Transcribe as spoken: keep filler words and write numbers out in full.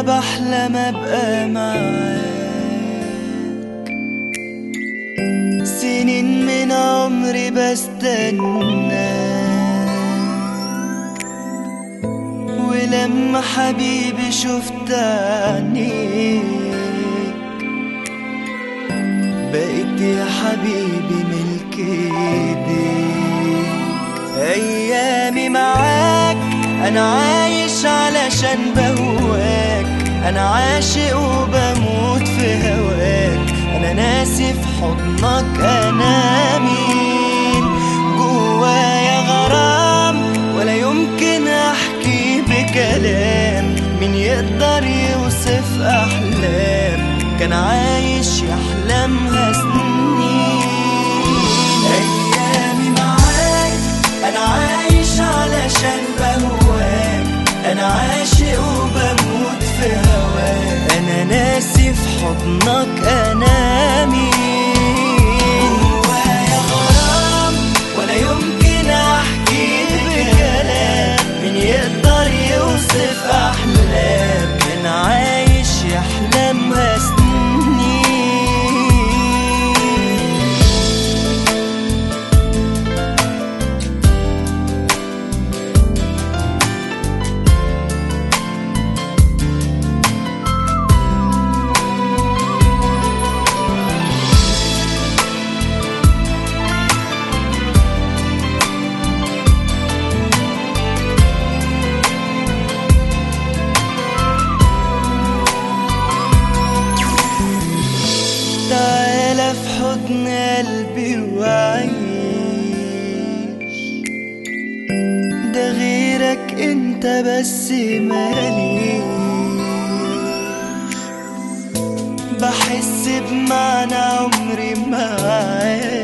بحلم ابقى معاك، سنين من عمري بستناك، ولما حبيبي شفت عينيك بقيت يا حبيبي ملك ايديك. ايامي معاك انا عايش علشان بهواك، انا عاشق وبموت في هواك، انا ناسي في حضنك انا مين. جوايا غرام ولا يمكن احكي بكلام، مين يقدر يوصف احلام كان عايش يحلمها سنين. ايامي معاك انا عايش علشان بهواك، انا عاشق وبموت في هواك، انا ناسي في حضنك انا مين. جوايا غرام ولا يمكن احكي بكلام، مين يقدر يوصف احلام كان عايش يحلمها سنين. تعالى في حضن قلبي وعيش، ده غيرك انت بس ماليش، بحس بمعنى عمري معاك،